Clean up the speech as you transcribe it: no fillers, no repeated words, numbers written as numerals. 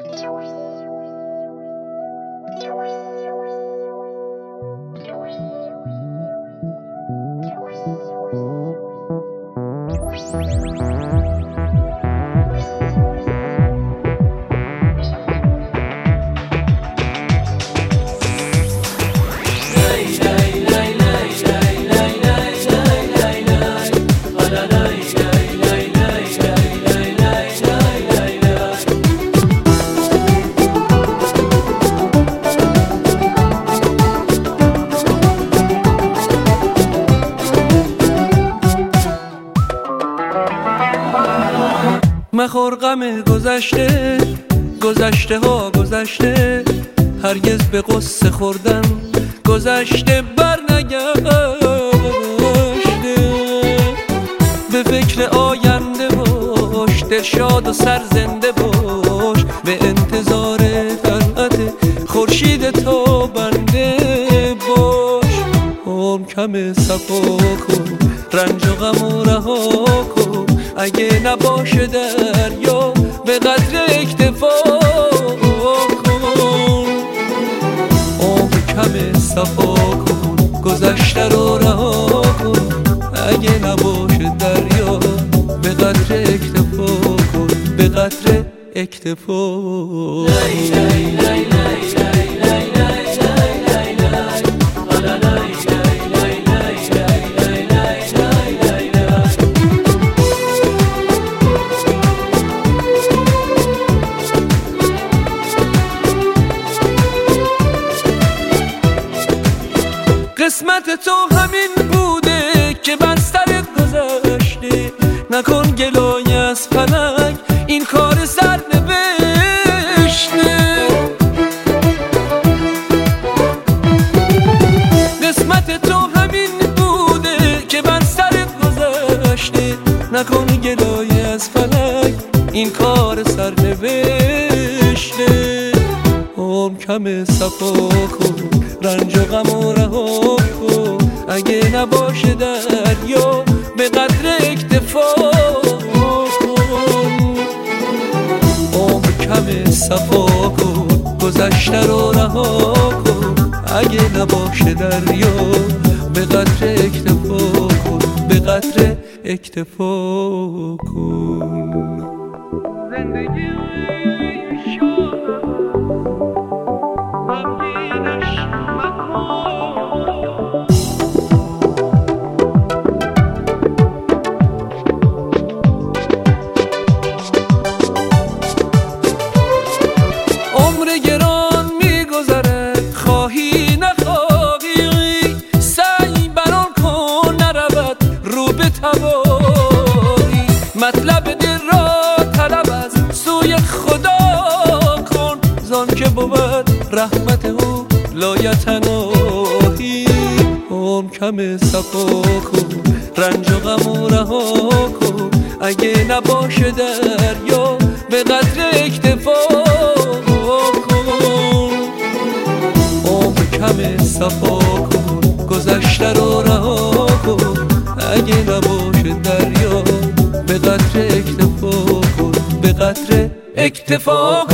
مخور غم گذشته، گذشته ها گذشته، هرگز به قصه خوردن گذشته بر نگشته. به فکر آینده باش، دلشاد و سرزنده باش، به انتظار طلعت خورشید تابنده باش. عمر کم صفا کن، رنج و غم و رها کن، اگه نباشه دریا به قدر اکتفا کن. عمر کم صفا کن، گذشته رو رها کن، اگه نباشه دریا به قدر اکتفا کن، به قدر اکتفا. قسمت تو همین بوده که بر سرت گذشته، نکن گلایه از فلک، این کار سرنوشته. قسمت تو همین بوده که بر سرت گذشته، نکن گلایه از فلک، این کار سرنوشته. عمر کم صفا کن، رنج و غم و رها کن، اگه نباشه دریا به قدر اکتفا کن. عمر کم صفا کن، گذشته رو رها کن، اگه نباشه دریا به قدر اکتفا کن، به قدر اکتفا کن. زندگی مطلب دل را طلب از سوی خدا کن، زان که بود رحمت او لایتناهی. عمر کم صفا کن، رنج و غم و رها کن، اگه نباشه دریا به قدر اکتفا کن. عمر کم صفا کن، گذشته رو رها کن، اگه نباشه دریا به قدر اکتفا کن، به قدر اکتفا کن.